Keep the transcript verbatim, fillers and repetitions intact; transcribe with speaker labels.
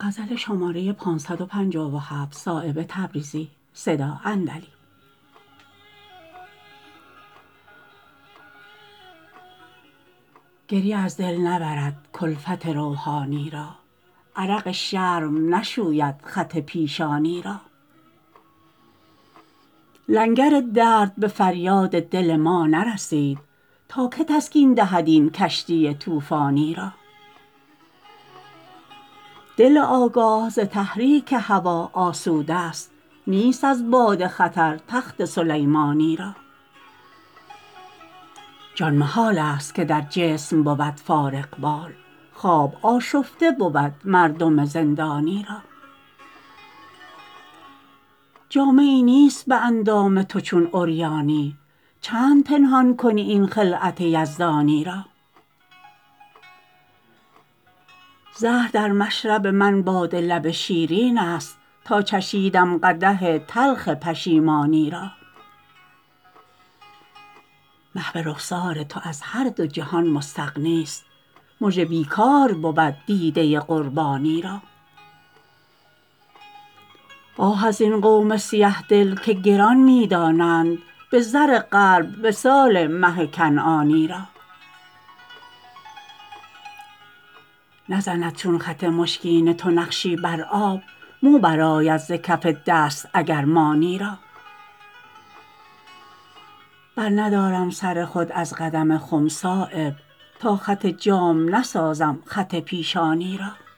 Speaker 1: گریه از دل نبرد کلفت روحانی را عرق شرم نشوید خط پیشانی را لنگر درد به فریاد دل ما نرسید تا که تسکین دهد این کشتی طوفانی را دل آگاه ز تحریک هوا آسوده است نیست از باد خطر تخت سلیمانی را جان محال است که در جسم بود فارغ بال خواب آشفته بود مردم زندانی را جامه ای نیست به اندام تو چون عریانی چند پنهان کنی این خلعت یزدانی را زهر در مشرب من باده لب شیرین است تا چشیدم قدح تلخ پشیمانی را محو رخسار تو از هر دو جهان مستغنی است مژه بیکار بود دیده قربانی را آه ازین قوم سیه دل که گران می دانند به زر قلب وصال مه کنعانی را نزند چون خط مشکین تو نقشی بر آب مو برآید ز کف دست اگر مانی را برندارم سر خود از قدم خم صایب تا خط جام نسازم خط پیشانی را